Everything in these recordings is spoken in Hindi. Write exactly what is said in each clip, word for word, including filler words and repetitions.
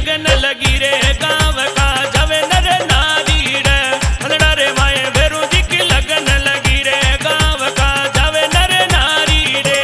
लगन लगी रे गाँव का जावे नर नारी रे बंदड़ा रे माए भैरू जी की लगन लगी रे गाँव का जावे नर नारी रे।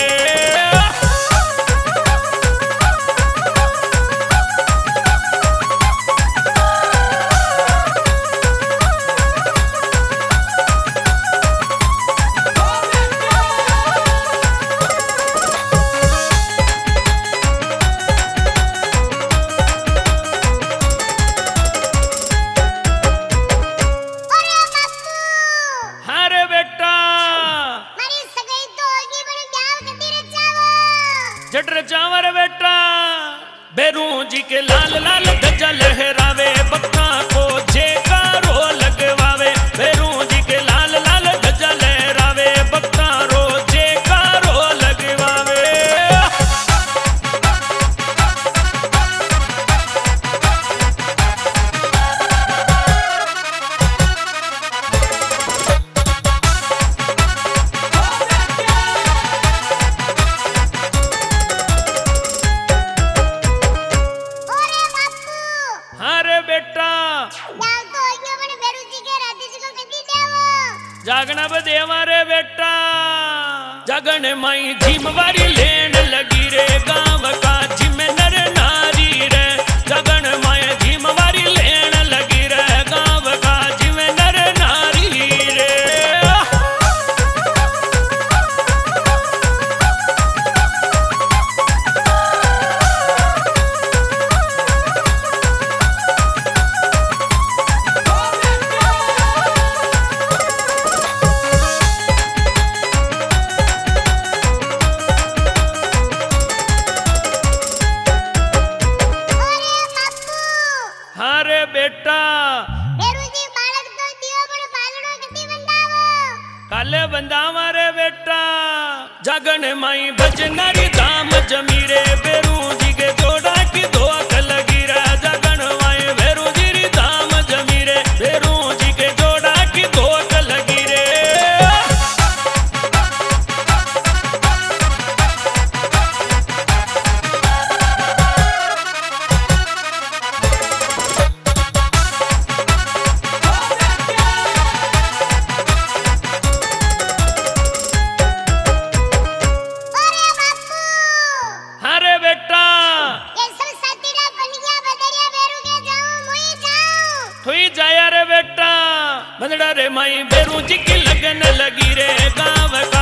जटर चावर बेटा भैरू जी के लाल लाल ध्वजा लहरावे बक्का को जयकारो लगवावे भैरू जी के लाल लाल ध्वजा लहरावे बक्का रो जयकारो लगवावे। जागना बदेवा रे बेटा जागन माई जिम्मेवारी लेन लगी रे गाँव का जिम्मे नर नारी रे जागन माई जिम्मेवारी लेन लगी रे गाँव का जिम्मे नर नारी रे। बेटा काले बंदावा रे बेटा जागन माई भजनारी धाम जमीरे बेरू जी के जोड़ा की धोख लगी रा जागन माई बेरू जी री धाम जमीरे बेरू जी के जोड़ा की धोख लगी रे। जाया रे बेटा बंदड़ा रे माई भैरू जी की लगन लगी रे गाँव का